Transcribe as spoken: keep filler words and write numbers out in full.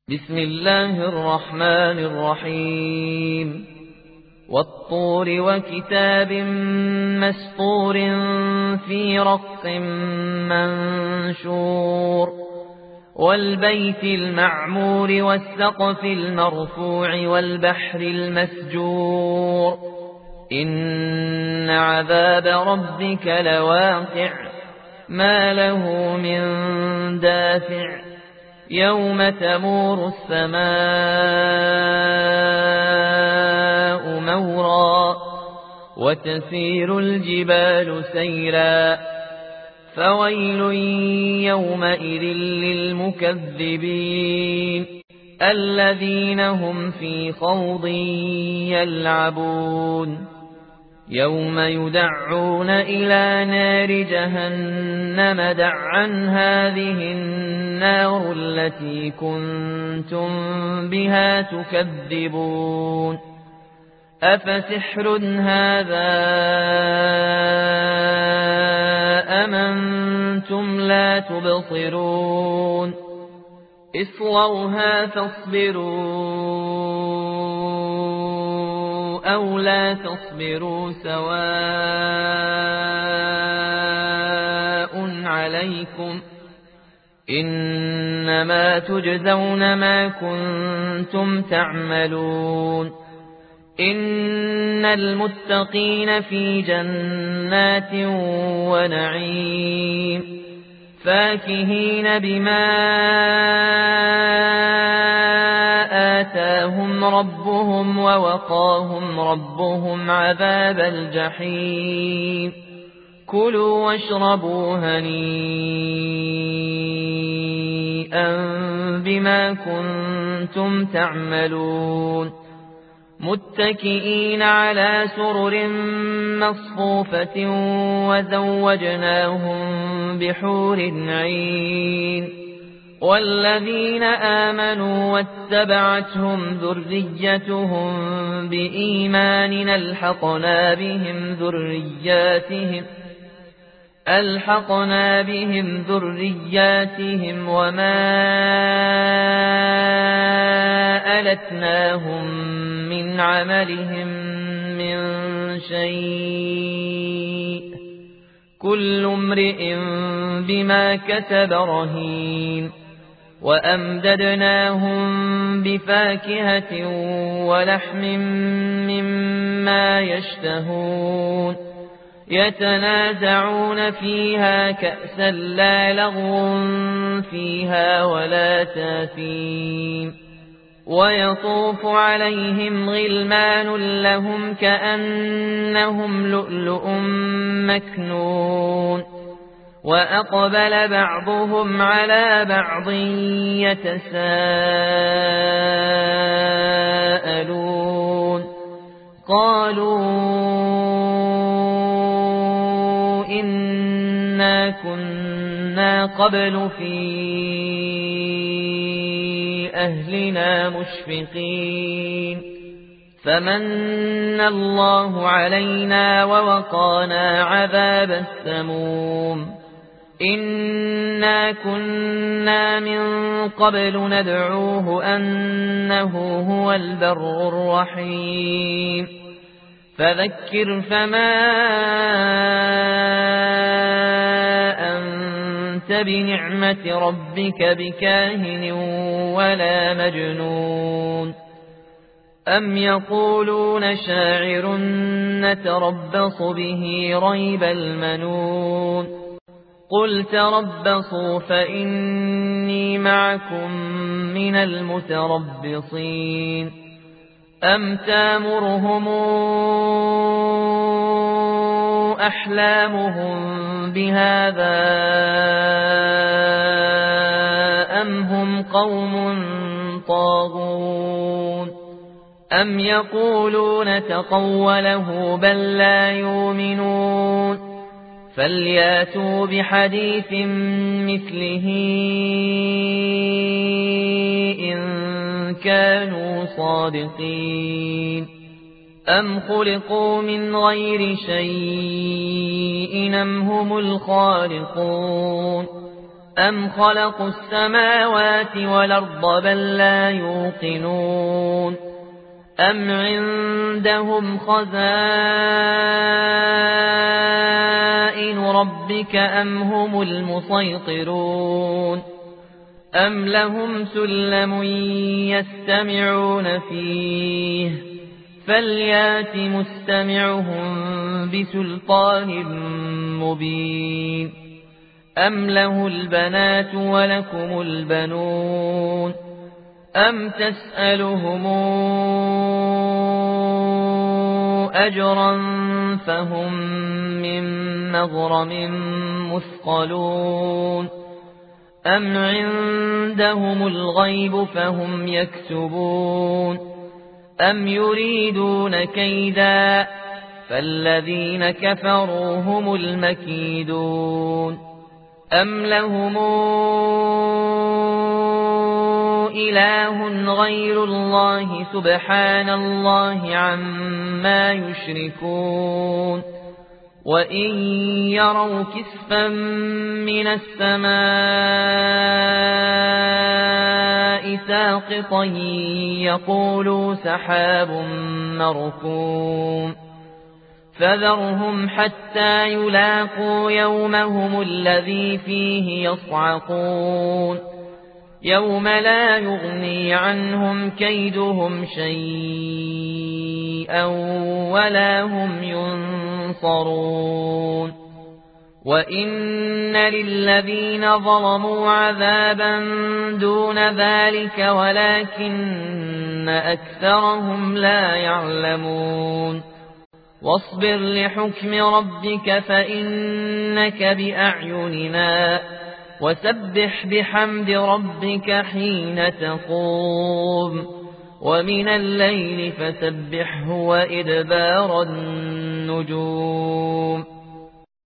بسم الله الرحمن الرحيم والطور وكتاب مسطور في رق منشور والبيت المعمور والسقف المرفوع والبحر المسجور إن عذاب ربك لواقع ما له من دافع يوم تمور السماء مورا وتسير الجبال سيرا فويل يومئذ للمكذبين الذين هم في خوض يلعبون يوم يدعون إلى نار جهنم دعا هذه النار التي كنتم بها تكذبون أفسحر هذا أم أنتم لا تبصرون اصلوها فاصبروا أو لا تصبروا سواء عليكم إنما تجزون ما كنتم تعملون إن المتقين في جنات ونعيم فاكهين بما آتاهم ربهم ووقاهم ربهم عذاب الجحيم كلوا واشربوا هنيئا بما كنتم تعملون متكئين على سرر مصفوفة وزوجناهم بحور عين والذين آمنوا واتبعتهم ذريتهم بإيمان ألحقنا بهم ذرياتهم ألحقنا بهم ذرياتهم وما ألتناهم من عملهم من شيء كل امرئ بما كسب رهين وأمددناهم بفاكهة ولحم مما يشتهون يتنازعون فيها كأسا لا لغو فيها ولا تاثيم ويطوف عليهم غلمان لهم كأنهم لؤلؤ مكنون وأقبل بعضهم على بعض يتساءلون قالوا إنا كنا قبل في أهلنا مشفقين فمن الله علينا ووقانا عذاب السموم إنا كنا من قبل ندعوه أنه هو البر الرحيم فذكر فما أنت بنعمة ربك بكاهن ولا مجنون أم يقولون شاعر نتربص به ريب المنون قل تربصوا فإني معكم من المتربصين أم تامرهم أحلامهم بهذا أم هم قوم طاغون أم يقولون تقوله بل لا يؤمنون فلياتوا بحديث مثله إن كانوا صادقين أم خلقوا من غير شيء أم هم الخالقون أم خلقوا السماوات والأرض بل لا يوقنون أم عندهم خزائن ربك أم هم المسيطرون أم لهم سلم يستمعون فيه فليات مستمعهم بسلطان مبين أم له البنات ولكم البنون أم تسألهم أجرا فهم من مغرم مثقلون أم عندهم الغيب فهم يكتبون أم يريدون كيدا فالذين كفروا هم المكيدون أم لهم إله غير الله سبحان الله عما يشركون وإن يروا كسفا من السماء ساقطا يقولوا سحاب مركوم فذرهم حتى يلاقوا يومهم الذي فيه يصعقون يوم لا يغني عنهم كيدهم شيئا ولا هم ينصرون وإن للذين ظلموا عذابا دون ذلك ولكن أكثرهم لا يعلمون واصبر لحكم ربك فإنك بأعيننا وسبح بحمد ربك حين تقوم ومن الليل فسبحه وإدبار النجوم